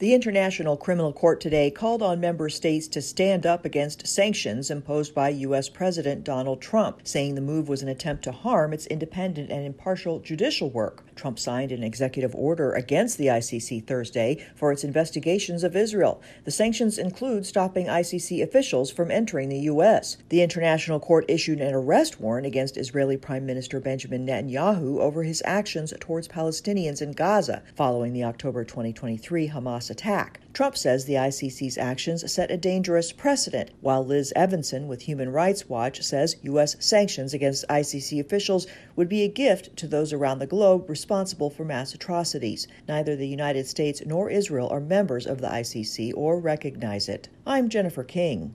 The International Criminal Court today called on member states to stand up against sanctions imposed by U.S. President Donald Trump, saying the move was an attempt to harm its independent and impartial judicial work. Trump signed an executive order against the ICC Thursday for its investigations of Israel. The sanctions include stopping ICC officials from entering the U.S. The International Court issued an arrest warrant against Israeli Prime Minister Benjamin Netanyahu over his actions towards Palestinians in Gaza following the October 2023 Hamas attack. Trump says the ICC's actions set a dangerous precedent, while Liz Evanson with Human Rights Watch says U.S. sanctions against ICC officials would be a gift to those around the globe responsible for mass atrocities. Neither the United States nor Israel are members of the ICC or recognize it. I'm Jennifer King.